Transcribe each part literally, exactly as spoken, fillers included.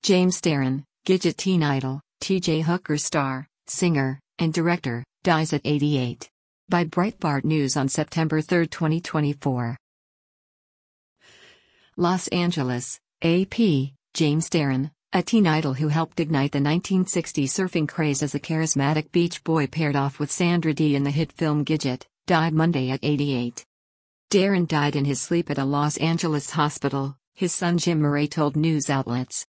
James Darren, Gidget teen idol, T J Hooker star, singer, and director, dies at eighty-eight. By Breitbart News on September third, twenty twenty-four. Los Angeles, A P, James Darren, a teen idol who helped ignite the nineteen sixties surfing craze as a charismatic beach boy paired off with Sandra Dee in the hit film Gidget, died Monday at eighty-eight. Darren died in his sleep at a Los Angeles hospital, his son Jim Murray told news outlets.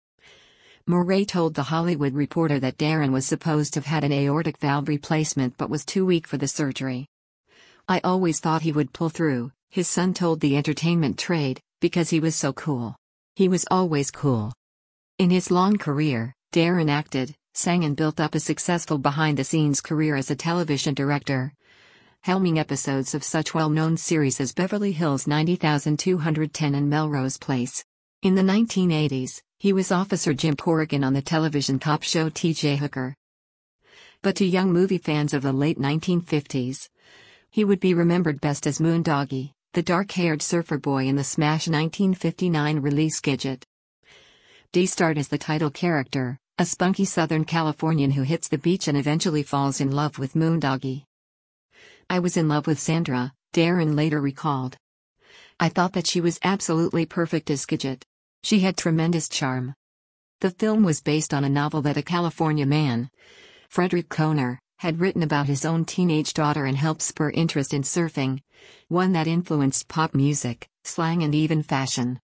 Murray told The Hollywood Reporter that Darren was supposed to have had an aortic valve replacement but was too weak for the surgery. "I always thought he would pull through," his son told the entertainment trade, "because he was so cool. He was always cool." In his long career, Darren acted, sang and built up a successful behind-the-scenes career as a television director, helming episodes of such well-known series as Beverly Hills nine thousand two hundred ten and Melrose Place. In the nineteen eighties, he was Officer Jim Corrigan on the television cop show T J Hooker. But to young movie fans of the late nineteen fifties, he would be remembered best as Moondoggie, the dark-haired surfer boy in the smash nineteen fifty-nine release Gidget. Dee starred as the title character, a spunky Southern Californian who hits the beach and eventually falls in love with Moondoggie. "I was in love with Sandra," Darren later recalled. "I thought that she was absolutely perfect as Gidget. She had tremendous charm." The film was based on a novel that a California man, Frederick Kohner, had written about his own teenage daughter and helped spur interest in surfing, one that influenced pop music, slang and even fashion.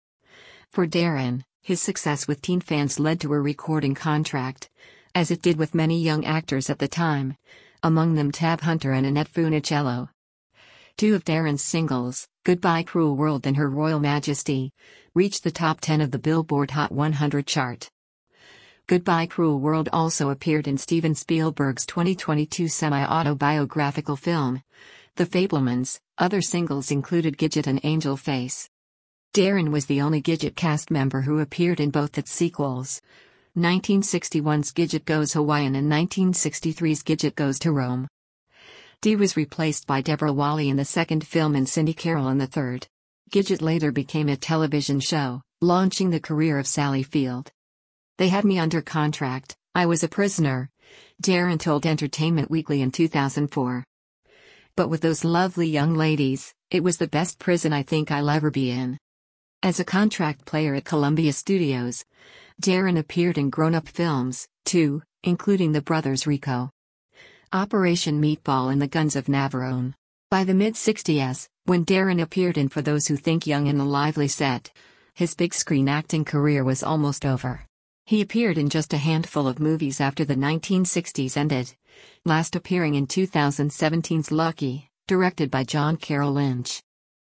For Darren, his success with teen fans led to a recording contract, as it did with many young actors at the time, among them Tab Hunter and Annette Funicello. Two of Darren's singles, Goodbye Cruel World and Her Royal Majesty, reached the top ten of the Billboard Hot one hundred chart. Goodbye Cruel World also appeared in Steven Spielberg's twenty twenty-two semi-autobiographical film, The Fabelmans. Other singles included Gidget and Angel Face. Darren was the only Gidget cast member who appeared in both its sequels, nineteen sixty-one's Gidget Goes Hawaiian and nineteen sixty-three's Gidget Goes to Rome. Dee was replaced by Deborah Wally in the second film and Cindy Carroll in the third. Gidget later became a television show, launching the career of Sally Field. "They had me under contract, I was a prisoner," Darren told Entertainment Weekly in two thousand four. "But with those lovely young ladies, it was the best prison I think I'll ever be in." As a contract player at Columbia Studios, Darren appeared in grown-up films, too, including The Brothers Rico, Operation Meatball and The Guns of Navarone. By the mid-sixties, when Darren appeared in For Those Who Think Young and The Lively Set, his big-screen acting career was almost over. He appeared in just a handful of movies after the nineteen sixties ended, last appearing in two thousand seventeen's Lucky, directed by John Carroll Lynch.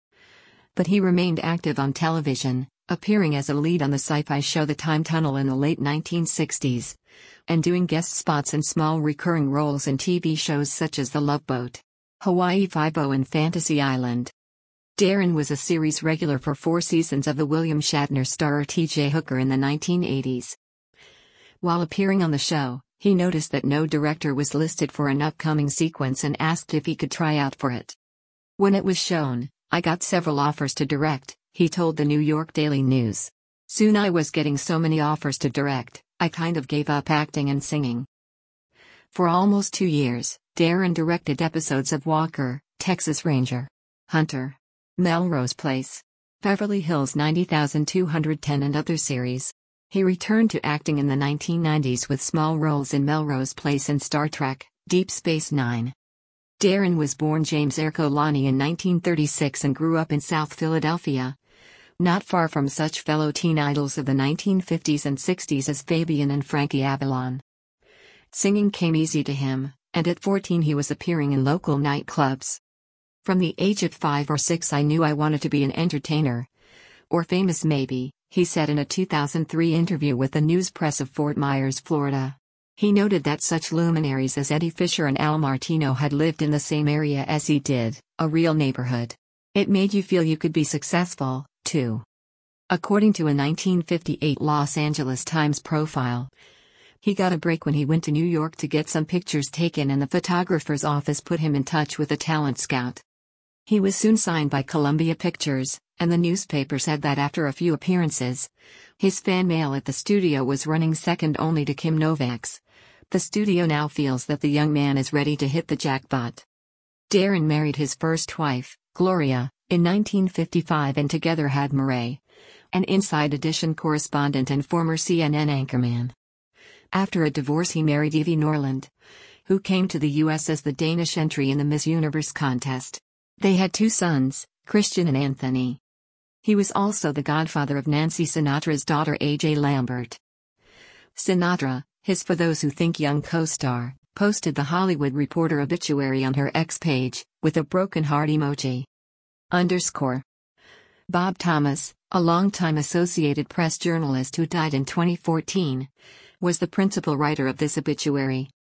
But he remained active on television, appearing as a lead on the sci-fi show The Time Tunnel in the late nineteen sixties, and doing guest spots and small recurring roles in T V shows such as The Love Boat, Hawaii Five-O and Fantasy Island. Darren was a series regular for four seasons of the William Shatner starrer T J Hooker in the nineteen eighties. While appearing on the show, he noticed that no director was listed for an upcoming sequence and asked if he could try out for it. "When it was shown, I got several offers to direct," he told the New York Daily News. "Soon I was getting so many offers to direct, I kind of gave up acting and singing." For almost two years, Darren directed episodes of Walker, Texas Ranger, Hunter, Melrose Place, Beverly Hills nine thousand two hundred ten and other series. He returned to acting in the nineteen nineties with small roles in Melrose Place and Star Trek, Deep Space Nine. Darren was born James Ercolani in nineteen thirty-six and grew up in South Philadelphia, not far from such fellow teen idols of the nineteen fifties and sixties as Fabian and Frankie Avalon. Singing came easy to him, and at fourteen he was appearing in local nightclubs. "From the age of five or six I knew I wanted to be an entertainer. Or famous maybe," he said in a two thousand three interview with the News Press of Fort Myers, Florida. He noted that such luminaries as Eddie Fisher and Al Martino had lived in the same area as he did, a real neighborhood. "It made you feel you could be successful, too." According to a nineteen fifty-eight Los Angeles Times profile, he got a break when he went to New York to get some pictures taken and the photographer's office put him in touch with a talent scout. He was soon signed by Columbia Pictures, and the newspaper said that after a few appearances, his fan mail at the studio was running second only to Kim Novak's. The studio now feels that the young man is ready to hit the jackpot. Darren married his first wife, Gloria, in nineteen fifty-five and together had Murray, an Inside Edition correspondent and former C N N anchorman. After a divorce he married Evie Norland, who came to the U S as the Danish entry in the Miss Universe contest. They had two sons, Christian and Anthony. He was also the godfather of Nancy Sinatra's daughter A J Lambert. Sinatra, his For Those Who Think young co-star, posted the Hollywood Reporter obituary on her X page, with a broken heart emoji. Underscore. Bob Thomas, a longtime Associated Press journalist who died in twenty fourteen, was the principal writer of this obituary.